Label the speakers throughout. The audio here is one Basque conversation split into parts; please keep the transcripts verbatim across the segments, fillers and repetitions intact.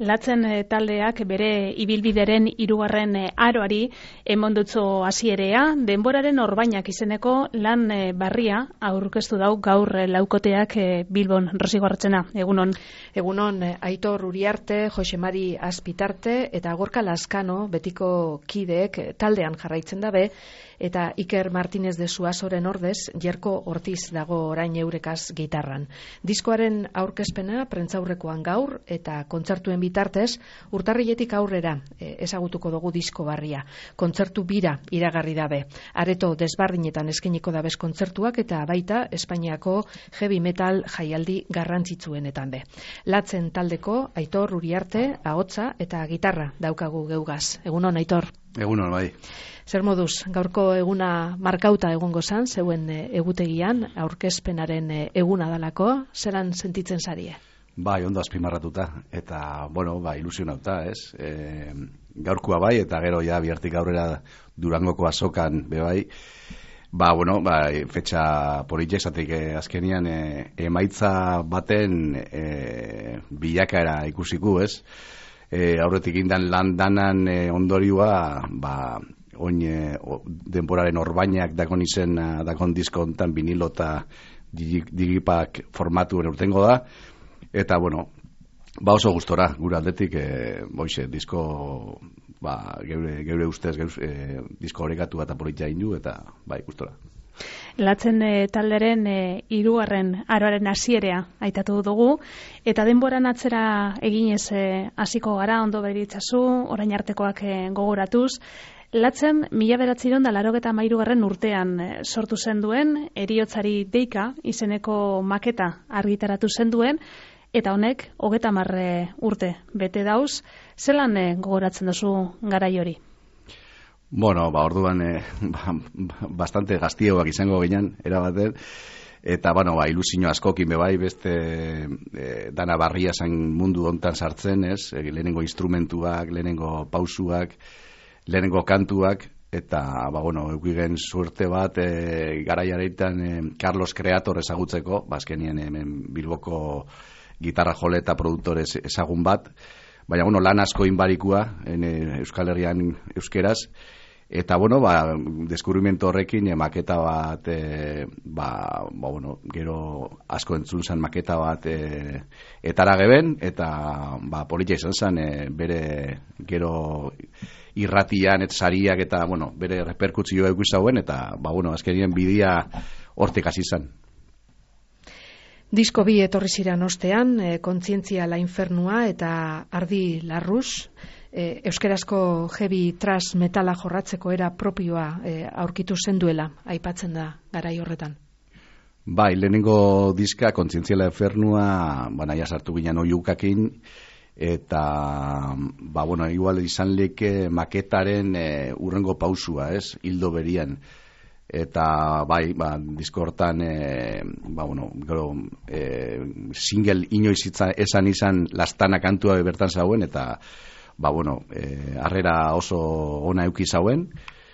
Speaker 1: Latzen e, taldeak bere ibilbideren hirugarren e, aroari emondutzo hasierea, denboraren orbainak izeneko lan e, barria aurkeztu dau gaur e, laukoteak e, Bilbon. Rosi Gorrotzena, egunon.
Speaker 2: Egunon, Aitor Uriarte, Jose Mari Azpitarte eta Gorka Laskano betiko kideek taldean jarraitzen dabe, eta Iker Martínez de Suazoren ordez, Jerko Ortiz dago orain eurekaz gitarran. Diskoaren aurkezpena prentzaurrekoan gaur eta kontzertuen bitartez, urtarriletik aurrera e, ezagutuko dugu disko barria. Kontzertu bira iragarri dabe. Areto desbardinetan eskeniko dabez kontzertuak eta baita Espainiako heavy metal jaialdi garrantzitsuenetan be. Latzen taldeko Aitor Uriarte, ahotsa eta gitarra daukagu geugaz. Egunon, Aitor.
Speaker 3: Egunon, bai.
Speaker 2: Zer moduz, gaurko eguna markauta egongo zan, zeuen egutegian, aurkezpenaren eguna dalako, zelan sentitzen zarie?
Speaker 3: Bai, ondo azpimarratuta, eta, bueno, ba, ilusionauta, ez? E, gaurkoa bai, eta gero ja bihartik aurrera Durangoko azokan, be bai, ba, bueno, ba, fetxa politek, zatik e, azkenian e, emaitza baten e, bilakaera ikusiku, ez? E, aurretik indan lan danan e, ondorioa, ba, oin e, o, denboraren orbainak dakon izen, dakon disko ontan vinilo eta digipak formatu urtengo da, eta, bueno, ba oso gustora, gure aldetik, e, boize, disko, ba, geure, geure ustez, geure, e, disko horrekatu eta politia indu, eta, bai, gustora.
Speaker 1: Latzen e, talderen e, hirugarren aroaren hasierea aitatu dugu, eta denboran atzera eginez e, hasiko gara, ondo beritzazu, orain artekoak e, gogoratuz. Latzen mila bederatziehun eta laurogeita hamairugarren urtean e, sortu zen duen, heriotzari deika izeneko maketa argitaratu zen duen, eta honek hogeita hamar urte bete dauz. Zelan e, gogoratzen duzu garai hori?
Speaker 3: Bueno, ba, orduan eh, ba, bastante gaztioak izango ginen, erabaten, eta, bueno, ba, ilusio askokin bebai, beste eh, dana barria zen mundu hontan sartzen, ez, e, lehenengo instrumentuak, lehenengo pausuak, lehenengo kantuak, eta, ba, bueno, eukigen suerte bat, e, garaiareitan e, Carlos Creator ezagutzeko, bazkenien hemen Bilboko gitarra jole eta produktore ezagun bat, baina, bueno, lan asko inbarikua, en, Euskal Herrian euskeraz, eta, bueno, ba, deskubrimiento horrekin, e, maketa bat, e, ba, ba, bueno, gero asko entzun zen maketa bat, e, etara geben, eta, ba, politia izan zen, e, bere, gero irratian, et sariak, eta, bueno, bere reperkutzioa eukizauen, eta, ba, bueno, azkenien bidia hortik hasi zen.
Speaker 2: Disko bi etorri ziren ostean, e, kontzientzia la infernua eta ardi larruz, e, euskerazko heavy thrash metala jorratzeko era propioa e, aurkitu zenduela, aipatzen da garai horretan.
Speaker 3: Bai, lehenengo diska, kontzientzia la infernua, ba, naia sartu ginen oiukakin, eta, ba, bueno, igual izan leke maketaren e, urrengo pausua, ez, hildo berian. Eta bai, ba, disko hortan e, ba, bueno, gero, e, single inoiz itza, esan izan lastana kantua bertan zauen, eta ba, bueno, e, harrera oso ona euki zauen,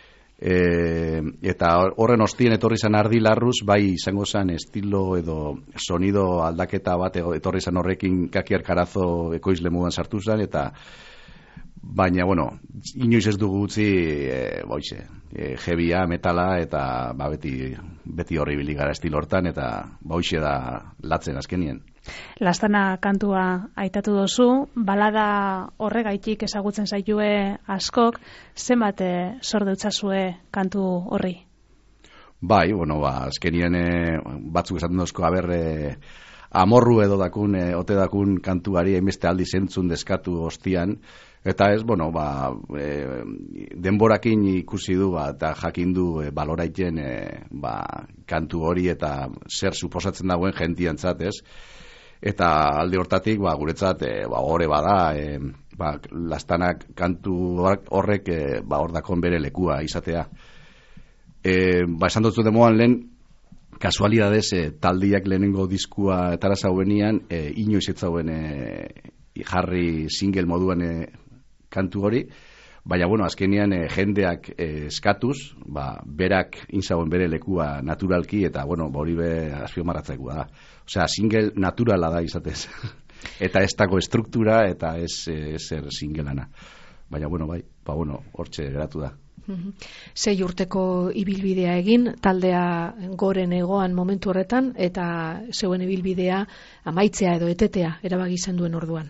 Speaker 3: e, eta horren ostien etorri zan ardi larruz, bai izango zen estilo edo sonido aldaketa bat etorri zan horrekin Kaki Arkarazo ekoizle moduan sartu zen, eta baina, bueno, inoiz ez dugu utzi, e, boize, e, heavya, metala, eta ba, beti, beti horri biligara estilo hortan, eta boize da Latzen azkenien.
Speaker 1: Lastana kantua aitatu dozu, balada horregaitik ezagutzen zaitue askok, zenbat e, zor deutzazue kantu horri?
Speaker 3: Bai, bueno, ba, azkenien e, batzuk esaten dozko, haber, e, amorru edo dakun, e, ote dakun kantuari hainbeste aldi zentzun deskatu ostian, eta ez, bueno, ba, e, denborakin ikusi du, ba, eta jakin du e, baloraiten e, ba, kantu hori eta zer suposatzen dagoen jentiantzat, ez? Eta alde hortatik, ba, guretzat, e, ba, horre bada, e, ba, lastanak kantu horrek, e, ba, hor dakon bere lekua izatea. E, ba, esan dutzu demoan lehen, kasualidadez, e, taldiak lehenengo diskua etara zaubenian, e, inoiz ez zauen e, jarri single moduan e, kantu hori, baina, bueno, azkenean e, jendeak e, eskatuz, ba, berak inzauen bere lekua naturalki, eta, bueno, ba, hori be azpiomarratzaikoa da. Osea, single naturala da izatez. Eta ez dago estruktura eta ez e, zer singelana. Baina, bueno, bai, ba, bueno, hortxe geratu da.
Speaker 2: Sei urteko ibilbidea egin, taldea goren egoan momentu horretan, eta zeuen ibilbidea amaitzea edo etetea erabaki zen duen orduan.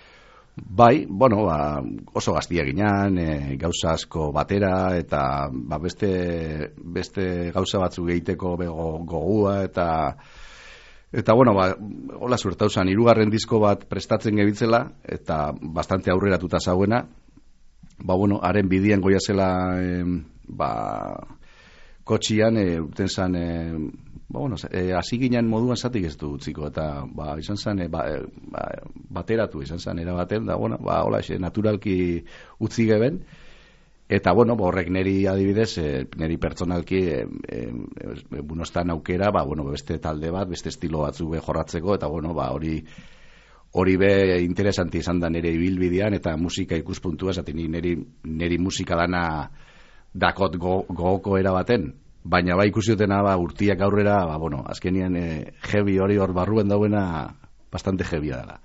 Speaker 3: Bai, bueno, ba, oso gaztia ginean, e, gauza asko batera, eta ba, beste, beste gauza batzuk egiteko bego, gogua, eta eta bueno, ba, hola suertauzan, hirugarren disko bat prestatzen gebitzela, eta bastante aurreratuta zauena, ba, bueno, haren bidian goia zela, e, ba, kotxian, e, urten zan, e, ba, bueno, e, hasi ginen moduan zatik ez du utziko, eta, ba, izan zan, e, ba, e, ba, bateratu izan zan, erabaten, da, bueno, ba, hola, xe, naturalki utzi geben, eta, bueno, ba, horrek neri adibidez, e, neri pertsonalki, e, e, e, bunostan aukera, ba, bueno, beste talde bat, beste estilo batzu be jorratzeko, eta, bueno, ba, hori, hori be interesanti izan da nire ibilbidean eta musika ikuspuntua, zaten niri, niri musika dana dakot go, gogoko erabaten, baina ba ikusi dutena ba, urtiak aurrera, ba, bueno, azkenien e, heavy hori hor barruen dauena bastante heavya dela.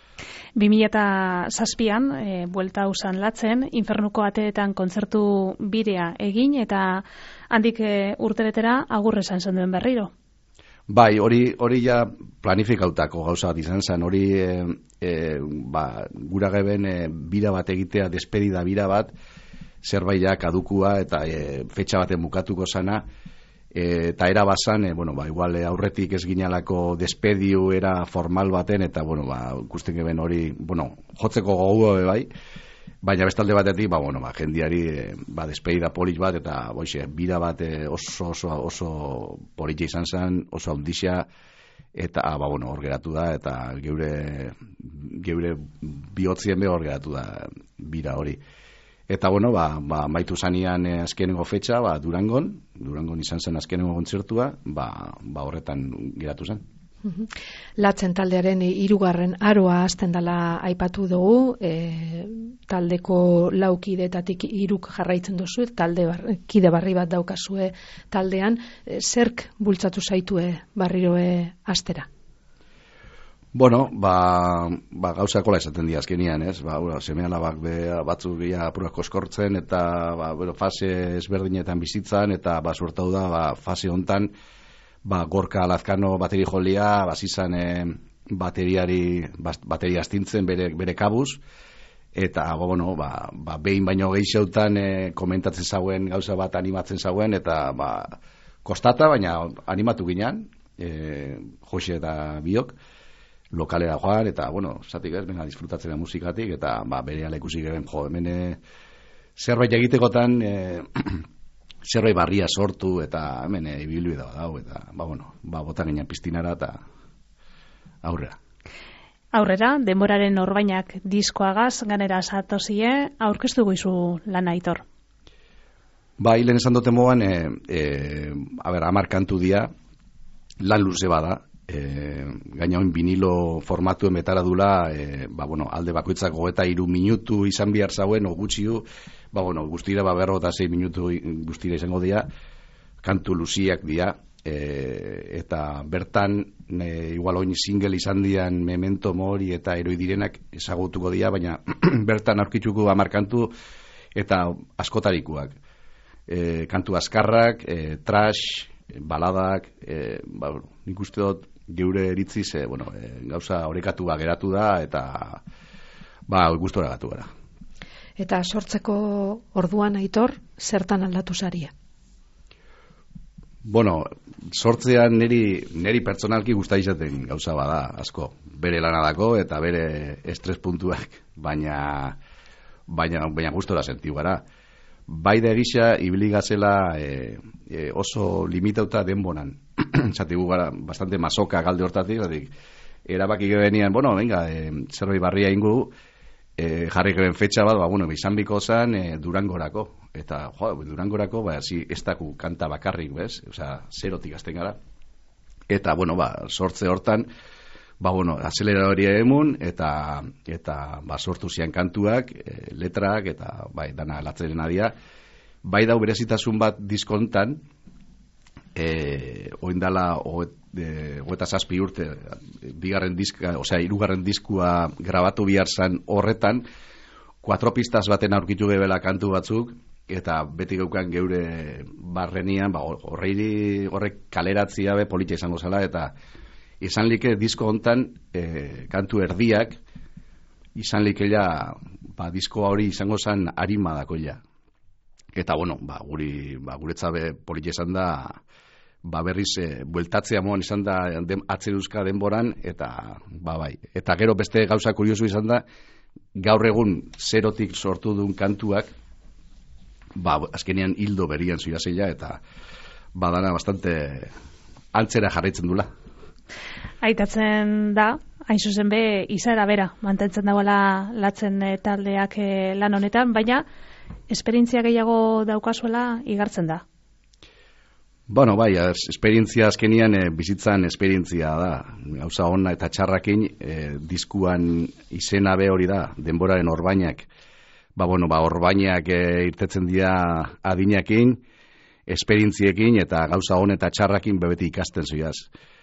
Speaker 1: bi mila zazpian, e, buelta usan latzen, Infernuko ateetan kontzertu birea egin, eta handik e, urteretera agurre esan zen duen berriro.
Speaker 3: Bai, hori hori ja planifikautako gauza bat izan zen, hori e, e, ba, gura geben e, bira bat egitea, despedida bira bat, zerbait ja kadukua eta e, fetxa baten bukatuko sana, e, eta era bazan, e, bueno, ba, igual e, aurretik ez ginalako despediu era formal baten, eta bueno, ba, ikusten geben hori, bueno, jotzeko gogoa bai, baina bestalde batetik, ba, bueno, ba, jendiari e, ba, despedida polit bat, eta boixe, bira bat e, oso, oso, oso politxe izan zen, oso handixia, eta, ba, bueno, hor geratu da, eta geure, geure bihotzien be hor geratu da bira hori. Eta, bueno, ba, ba maitu zanean e, azkenengo fetxa, ba, Durangon, Durangon izan zen azkenengo kontzertua, ba, ba horretan geratu zen.
Speaker 2: Latzen taldearen hirugarren aroa hasten dela aipatu dugu, e, taldeko lau kidetatik hiruk jarraitzen duzu, talde bar, kide barri bat daukazue taldean, e, zerk bultzatu zaitue barriroe hastera?
Speaker 3: Bueno, ba, ba gauzakola esaten dira azkenian, ez? Ba, seme-alabak batzuk ja apurak koskortzen, eta ba, bueno, fase ezberdinetan bizitzan, eta ba, suertau da, ba, fase hontan, ba, Gorka Lazkano bateri jolia, bazizan e, bateriari, bateria astintzen bere, bere kabuz, eta, ba, bueno, ba, ba, behin baino gehixeutan e, komentatzen zauen gauza bat animatzen zauen, eta, ba, kostata, baina animatu ginean, e, Jose eta biok, lokalera joan, eta, bueno, zatik ez, bena disfrutatzen da musikatik, eta, ba, bere ala ikusi geben, jo, hemen e, zerbait egitekotan, e, zerbait barria sortu, eta hemen e, ibilbide da dago, eta, ba, bueno, ba, botan ginen piztinara, eta aurrera.
Speaker 1: Aurrera, denboraren orbainak diskoagaz, ganera zatozie, aurkeztu guizu lan Aitor.
Speaker 3: Ba, hilen esan dute moan, e, e, a ber, amar kantu dia, lan luze bada, e, gaina oin vinilo formatuen betara dula, e, ba, bueno, alde bakoitzak goeta iru minutu izan bihar zauen, o gutxiu, ba, bueno, guztira, ba, berro eta sei minutu guztira izango dira, kantu luziak dira, e, eta bertan, e, igual oin single izan dian Memento Mori eta Eroi direnak ezagutuko dira, baina bertan aurkituko hamar kantu, eta askotarikuak. E, kantu azkarrak, e, trash, baladak, e, ba, nik uste dut, geure eritziz, e, bueno, e, gauza orekatu geratu da, eta ba, gustora gatu gara.
Speaker 2: Eta sortzeko orduan Aitor, zertan aldatu zaria?
Speaker 3: Bueno, sortzean niri, niri pertsonalki gusta izaten gauza bada, asko. Bere lanadako eta bere estres puntuak, baina baina, baina gustora sentiu gara. Bai da egisa, ibili gazela e, e, oso limitauta denbonan. Zatigu gara, bastante masoka galde hortatik, zatik, erabaki gebenian, bueno, venga, e, zerbait barria ingu, e, jarri geben fetxa bat, ba, bueno, izan biko zan e, Durangorako. Eta, jo, Durangorako, ba, zi, ez daku kanta bakarrik, bez? Osea, zerotik azten gara. Eta, bueno, ba, sortze hortan, ba, bueno, azeleradoria emun, eta, eta ba, sortu zian kantuak, e, letrak, eta, bai, dana latzeren adia. Bai dau berezitasun bat diskontan, e, oindala, o, e, hogeita zazpi urte, bigarren diska, osea, hirugarren diskua grabatu bihar zan horretan, kuatro pistas baten aurkitu gebela kantu batzuk, eta beti geukan geure barrenian, ba, horreiri, horrek kaleratzia be politia izango zela, eta izan like disko hontan e, kantu erdiak, izan likela, ba, diskoa hori izango zen arima dakoia. Eta, bueno, ba, guri, ba, guretzabe politia izan da, ba, berriz, e, bueltatzea moan izan da den, atzeruzka denboran, eta, ba, bai. Eta gero beste gauza kuriosu izan da, gaur egun zerotik sortu duen kantuak, ba, azkenean hildo berian zuiazeia, eta badana bastante antzera jarraitzen dula.
Speaker 1: Aitatzen da, hain zuzen be, izaera bera, mantentzen dagoela latzen e, taldeak e, lan honetan, baina esperientzia gehiago daukazuela igartzen da.
Speaker 3: Bueno, bai, esperientzia azkenian e, bizitzan esperientzia da. Gauza ona eta txarrakin e, diskuan izena be hori da, denboraren orbainak. Ba, bueno, ba, orbainak e, irtetzen dira adinakin, esperientziekin eta gauza on eta txarrakin bebeti ikasten zuiaz.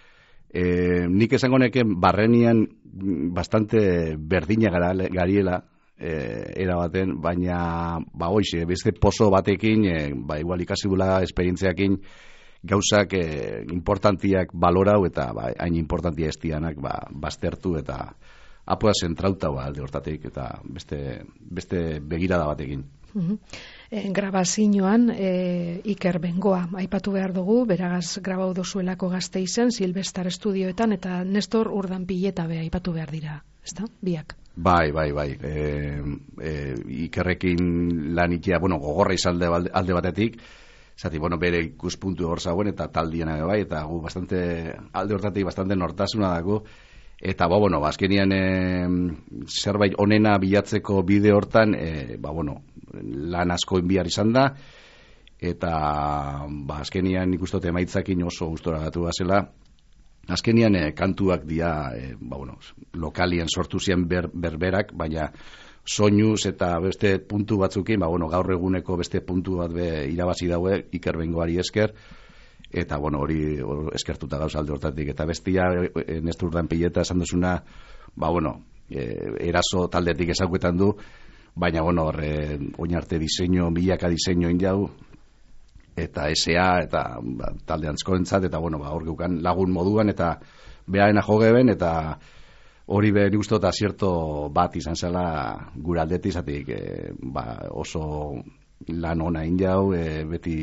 Speaker 3: E, nik esango neken barrenian bastante berdina gariela, e, erabaten, baina ba hoize, beste pozo batekin, e, ba igual ikasi dula esperientziakin gauzak e, importantiak balorau eta ba, hain importantia estianak ba, baztertu eta apua zentrauta ba, alde hortatik eta beste, beste begirada batekin.
Speaker 2: Uh-huh. E, grabazioan e, Iker Bengoa aipatu behar dugu, beragaz grabau dozuelako Gasteizen, Silvestar Estudioetan eta Nestor Urdanpileta be aipatu behar dira, ezta? Biak.
Speaker 3: Bai, bai, bai. E, e, Ikerrekin lanitia, bueno, gogorra izalde alde batetik, zati, bueno, bere ikuspuntu hor zauen eta taldiena bai, eta gu bastante, alde hortatik bastante nortasuna dago, eta, ba, bueno, azkenian e, zerbait onena bilatzeko bide hortan, e, ba, bueno, lan asko inbiar izan da, eta, ba, azkenian ikustote maitzakin oso gustora gatu bazela, azkenian e, kantuak dia, e, ba, bueno, lokalien sortu zian ber, berberak, baina soinuz eta beste puntu batzukin, ba, bueno, gaur eguneko beste puntu bat be irabazi daue Iker Bengoari esker, eta, bueno, hori eskertuta gauz alde hortatik, eta bestia e, Nestor Urdanpileta esan duzuna, ba, bueno, e, eraso taldetik ezaguetan du, baina, bueno, horre, oinarte diseño, milaka diseño injau, eta S A, eta ba, talde antskorentzat, eta, bueno, ba, hor geukan lagun moduan, eta behaena jogeben, eta hori be nik uste eta zierto bat izan zela gure aldetik, zatik, e, ba, oso lan ona injau, e, beti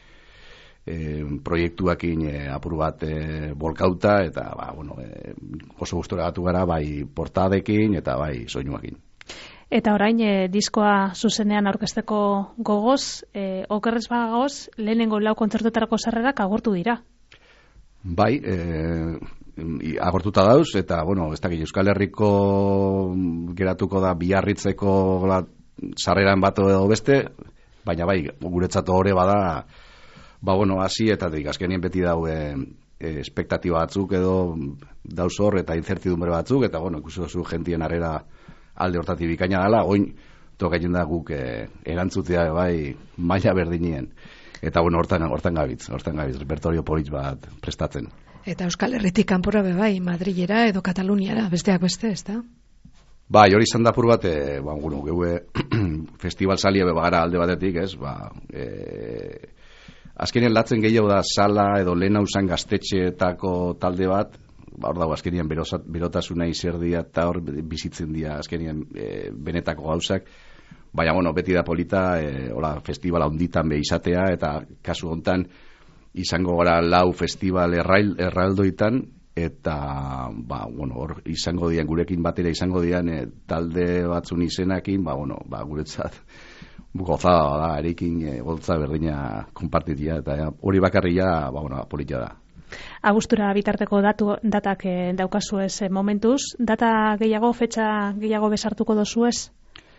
Speaker 3: e, proiektuakin e, apur bat e, bolkauta, eta, ba, bueno, e, oso gustora gatu gara, bai portadekin, eta bai soinuakin.
Speaker 1: Eta orain, e, diskoa zuzenean aurkezteko gogoz, e, okerrez bagagoz, lehenengo lau kontzertuetarako sarrerak agortu dira.
Speaker 3: Bai, e, agortuta dauz, eta, bueno, ez dakit, Euskal Herriko geratuko da Biarritzeko la, sarreran bat edo beste, baina bai, guretzat hori bada, ba, bueno, hasi eta dik, azkenien beti daue e, espektatiba batzuk edo dauz hor, eta incertidumbre batzuk, eta, bueno, ikusi duzu jentien arrera alde hortatik bikaina dela, oin tokatzen da guk e, erantzutea bai maila berdinien. Eta, bueno, hortan, hortan gabitz, hortan gabitz, repertorio politz bat prestatzen.
Speaker 2: Eta Euskal Herritik kanpora be bai, Madrilera edo Kataluniara, besteak beste, ezta?
Speaker 3: Bai, hori izan da apur bat, e, ba, bueno, geue festival salia bebagara alde batetik, ez, ba, e, azkenean latzen gehiago da sala edo lehen hausan gaztetxeetako talde bat, ba, hor dago, azkenean berotasuna izerdia eta hor bizitzen dira azkenean e, benetako gauzak, baina, bueno, beti da polita, e, hola, festivala onditan be izatea, eta kasu hontan izango gara lau festival errail, erraldoitan, eta, ba, bueno, hor izango dian, gurekin batera izango dian e, talde batzun izenakin, ba, bueno, ba, guretzat gozada da, erekin e, gotza berdina konpartitia, eta hori bakarria, ba, bueno, polita da.
Speaker 1: Abuztura bitarteko datu, datak e, daukazu ez e, momentuz, data gehiago, fetxa gehiago besartuko dozu ez?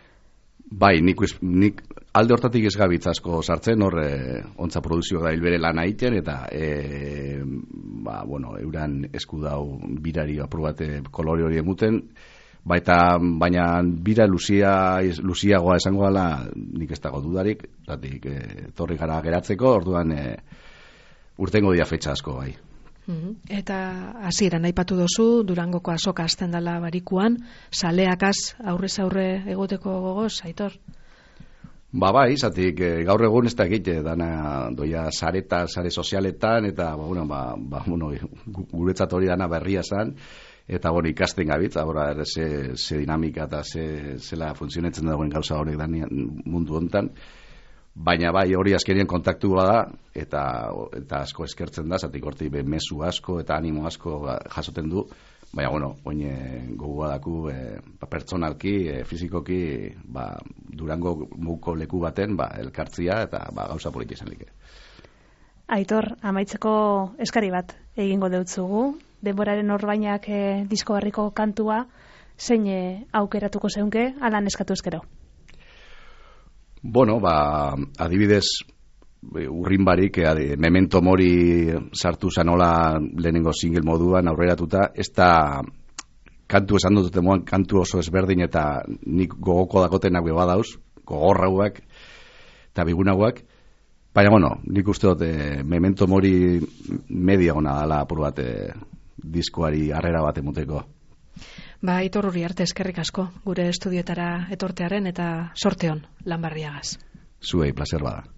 Speaker 3: Bai, nik, nik alde hortatik ez gabitz asko sartzen, hor e, ontza produzioak da hilbere lan egiten, eta e, ba, bueno, euran esku dau birari aprobate kolore hori emuten, baita, baina bira luzia, luziagoa esango gala, nik ez dago dudarik, zatik, e, torri gara geratzeko, orduan e, urtengo dia fetxa asko, bai.
Speaker 2: Eta hasieran aipatu dozu, Durangoko azoka hasten dela barikuan, saleakaz aurrez aurre egoteko gogoz, Aitor?
Speaker 3: Ba bai, zatik gaur egun ez da egite, dana doia sareta, sare sozialetan, eta ba, bueno, ba, ba, bueno, guretzat hori dana berria zan, eta bueno, ikasten gabitza, bora, ze, ze dinamika eta ze, zela funtzionetzen dagoen gauza horrek da mundu hontan. Baina bai, hori azkenien kontaktu da, eta, eta asko eskertzen da, zatik horti mezu asko eta animo asko jasoten du, baina, bueno, oine gogoa daku e, pertsonalki, e, fizikoki, ba, Durango muko leku baten, ba, elkartzia eta ba, gauza politi izan like.
Speaker 1: Aitor, amaitzeko eskari bat egingo deutzugu, denboraren orbainak e, disko barriko kantua, zein e, aukeratuko zeunke, alan eskatu eskero?
Speaker 3: Bueno, ba, adibidez, urrin barik, adi, Memento Mori sartu zanola lehenengo single moduan aurreratuta, ez da kantu esan dut moan, kantu oso ezberdin eta nik gogoko dakotenak beba dauz, gogorrauak eta bigunauak, baina, bueno, nik uste dut eh, Memento Mori media gona dala apur bat eh, diskoari harrera bat emuteko.
Speaker 2: Ba, Aitor Uriarte, eskerrik asko, gure estudietara etortearen eta sorteon, Lanbarriagaz.
Speaker 3: Zuei, placer bada.